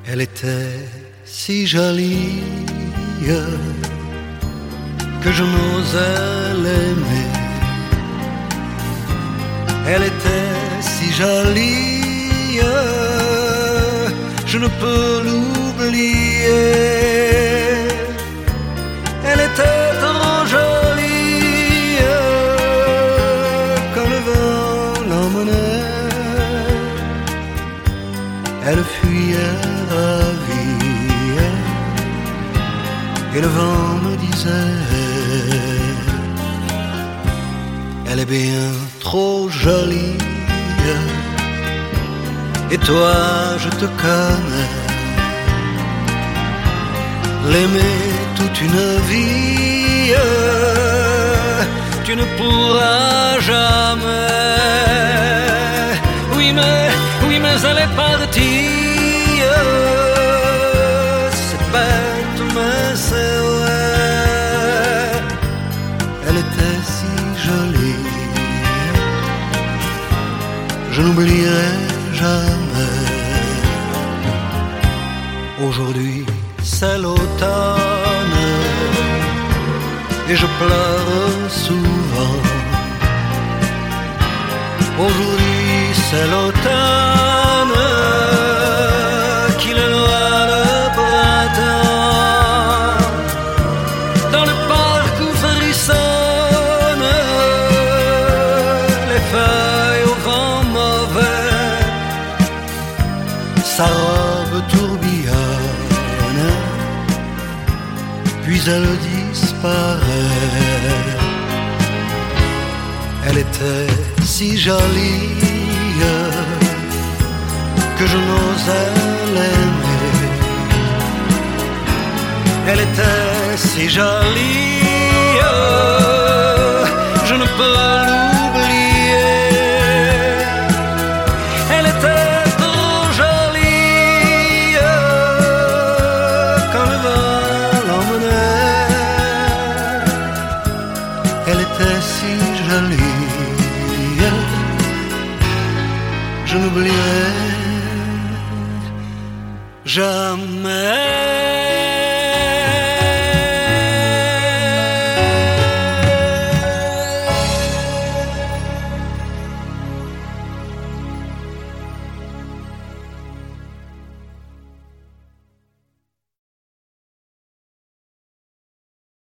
Elle était si jolie que je n'osais l'aimer. Elle était si jolie, je ne peux l'oublier. Elle était trop jolie, quand le vent l'emmenait. Elle fuyait ravie, et le vent me disait: elle est bien trop jolie. Et toi, je te connais. L'aimer toute une vie, tu ne pourras jamais. Oui, mais elle est partie. C'est bête, mais c'est vrai. Elle était si jolie, je n'oublierai jamais. Aujourd'hui, c'est l'automne et je pleure souvent. Aujourd'hui, c'est l'automne qui le noie le printemps. Dans le parc où frissonnent les feuilles au vent mauvais, sa robe tourbillonne, puis elle disparaît. Elle était si jolie que je n'osais l'aimer. Elle était si jolie